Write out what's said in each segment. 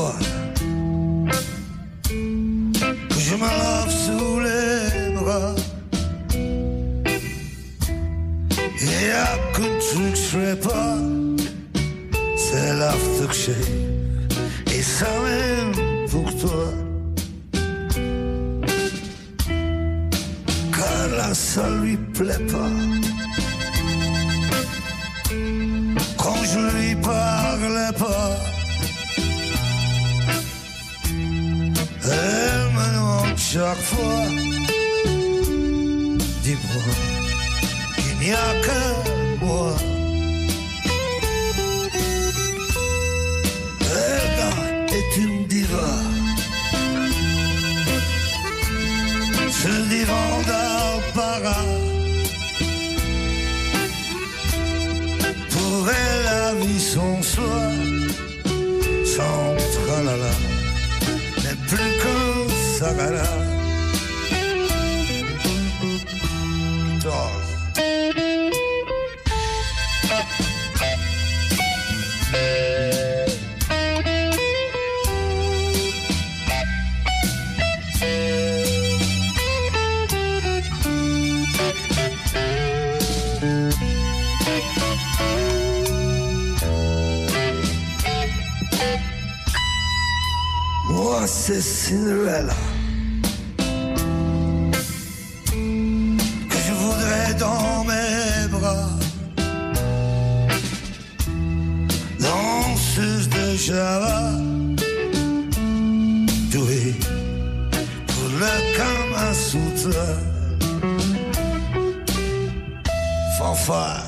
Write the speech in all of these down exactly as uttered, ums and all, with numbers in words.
toi que je me lave sous les bras. Et y'a qu'un truc que je ferais pas, c'est l'aftershave. Et ça même pour toi. Car là ça lui plaît pas. Quand je lui parlais pas, elle me demande chaque fois, dis-moi qu'il n'y a que moi. Elle est une diva, ce divan d'Alpara. Pour elle la vie sans soi, sans tralala, n'est plus qu'un sagara. Moi c'est Cinderella que je voudrais dans mes bras, danseuse de Java, douée pour le Kama Sutra, fanfare.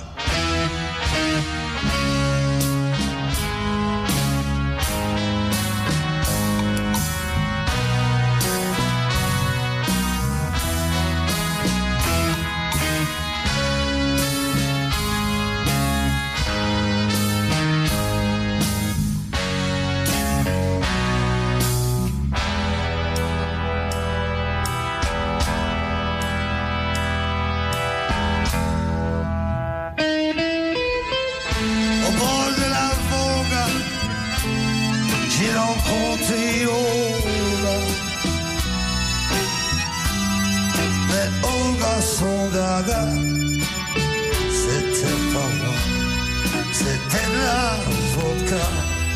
Mais Olga Sondaga, c'était pas moi, c'était de la vodka.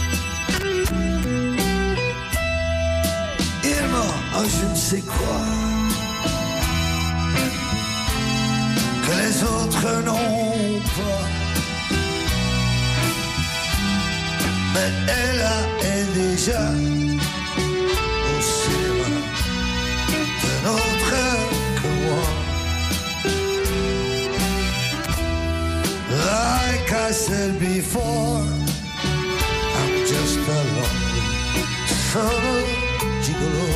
Irma, ah, je ne sais quoi que les autres n'ont pas. Mais elle a est déjà au cinéma d'un autre que moi. Like I said before, I'm just a lonely solo gigolo.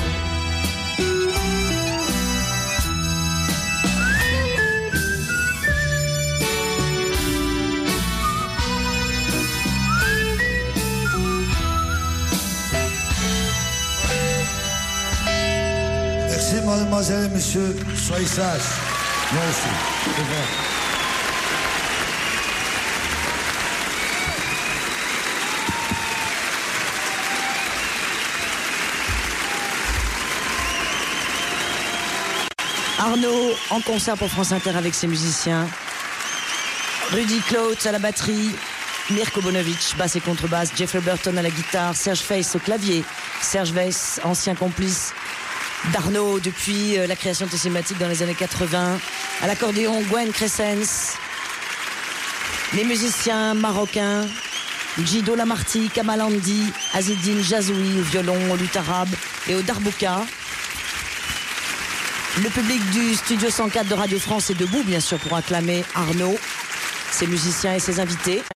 Mademoiselle et messieurs, soyez sages. Moi aussi, c'est vrai. Arnaud en concert pour France Inter avec ses musiciens. Rudy Klotz à la batterie, Mirko Bonovic, basse et contrebasse, Jeffrey Burton à la guitare, Serge Weiss au clavier. Serge Weiss, ancien complice d'Arnaud depuis la création de Thématique dans les années quatre-vingts. À l'accordéon, Gwen Crescens. Les musiciens marocains, Gido Lamarty, Kamalandi, Azedine Jazoui au violon, au luth arabe et au darbouka. Le public du Studio cent quatre de Radio France est debout, bien sûr, pour acclamer Arnaud, ses musiciens et ses invités.